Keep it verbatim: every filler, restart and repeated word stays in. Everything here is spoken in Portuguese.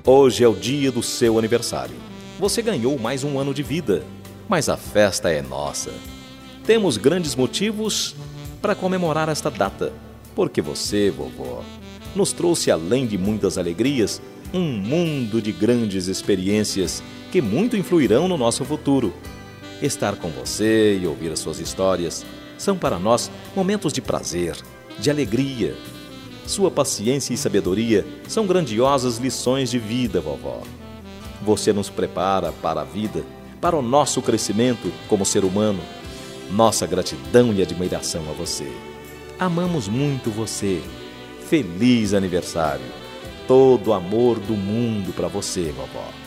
Hoje é o dia do seu aniversário. Você ganhou mais um ano de vida, mas a festa é nossa. Temos grandes motivos para comemorar esta data, porque você, vovó, nos trouxe, além de muitas alegrias, um mundo de grandes experiências que muito influirão no nosso futuro. Estar com você e ouvir as suas histórias são para nós momentos de prazer, de alegria. Sua paciência e sabedoria são grandiosas lições de vida, vovó. Você nos prepara para a vida, para o nosso crescimento como ser humano. Nossa gratidão e admiração a você. Amamos muito você. Feliz aniversário. Todo o amor do mundo para você, vovó.